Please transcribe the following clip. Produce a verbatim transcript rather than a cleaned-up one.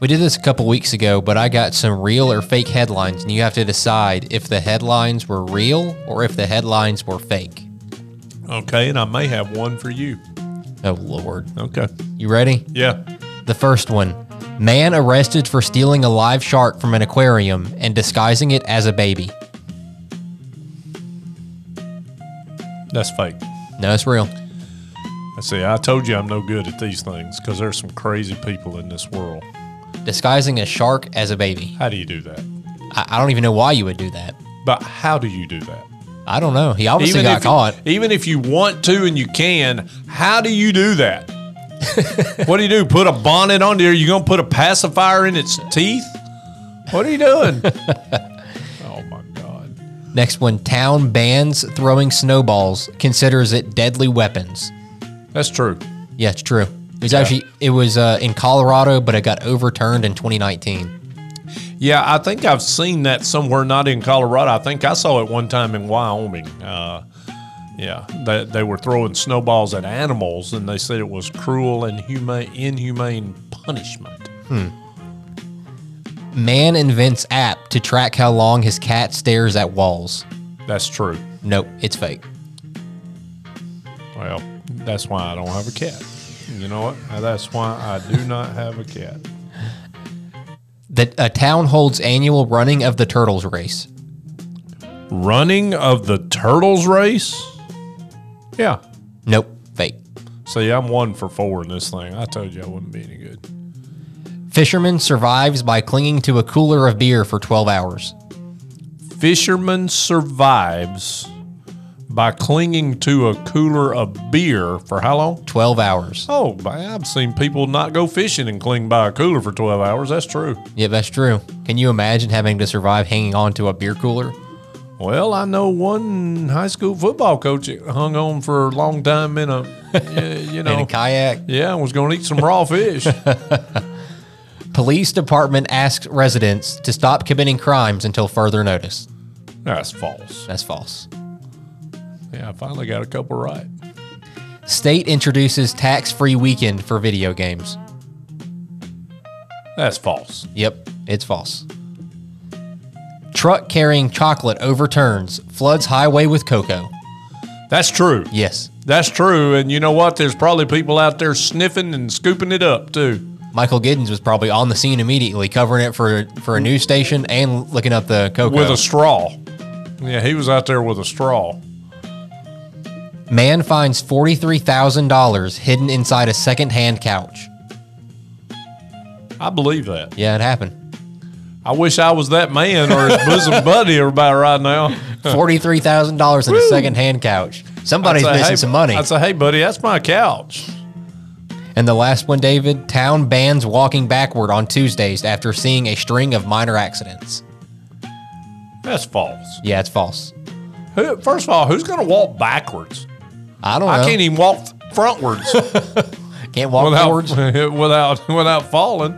We did this a couple weeks ago, but I got some real or fake headlines, and you have to decide if the headlines were real or if the headlines were fake. Okay, and I may have one for you. Oh, Lord. Okay. You ready? Yeah. The first one. Man arrested for stealing a live shark from an aquarium and disguising it as a baby. That's fake. No, it's real. I see. I told you I'm no good at these things because there's some crazy people in this world. Disguising a shark as a baby. How do you do that? I, I don't even know why you would do that. But how do you do that? I don't know. He obviously Even got if caught. You, even if you want to and you can, how do you do that? What do you do? Put a bonnet on there? You gonna put a pacifier in its teeth? What are you doing? Oh my God. Next one. Town bans throwing snowballs, considers it deadly weapons. That's true. Yeah, it's true. It was Yeah. actually, it was uh, in Colorado, but it got overturned in twenty nineteen. Yeah, I think I've seen that somewhere, not in Colorado. I think I saw it one time in Wyoming. Uh, yeah, they, they were throwing snowballs at animals, and they said it was cruel and humane, inhumane punishment. Hmm. Man invents app to track how long his cat stares at walls. That's true. Nope, it's fake. Well, that's why I don't have a cat. You know what? That's why I do not have a cat. The, a town holds annual running of the Turtles race. Running of the Turtles race? Yeah. Nope, fake. See, I'm one for four in this thing. I told you I wouldn't be any good. Fisherman survives by clinging to a cooler of beer for twelve hours. Fisherman survives by clinging to a cooler of beer for how long? twelve hours. Oh, I've seen people not go fishing and cling by a cooler for twelve hours. That's true. Yeah, that's true. Can you imagine having to survive hanging on to a beer cooler? Well, I know one high school football coach that hung on for a long time in a, you know. In a kayak? Yeah, and was going to eat some raw fish. Police department asks residents to stop committing crimes until further notice. That's false. That's false. Yeah, I finally got a couple right. State introduces tax-free weekend for video games. That's false. Yep, it's false. Truck carrying chocolate overturns, floods highway with cocoa. That's true. Yes. That's true. And you know what? There's probably people out there sniffing and scooping it up, too. Michael Giddens was probably on the scene immediately, covering it for, for a news station and looking up the cocoa. With a straw. Yeah, he was out there with a straw. Man finds forty-three thousand dollars hidden inside a second-hand couch. I believe that. Yeah, it happened. I wish I was that man or his bosom buddy about right now. forty-three thousand dollars in a second-hand couch. Somebody's I'd say, missing hey, some money. I'd say, hey, buddy, that's my couch. And the last one, David, town bans walking backward on Tuesdays after seeing a string of minor accidents. That's false. Yeah, it's false. Who, first of all, who's going to walk backwards? I don't know. I can't even walk frontwards. Can't walk without, forwards. without, without falling.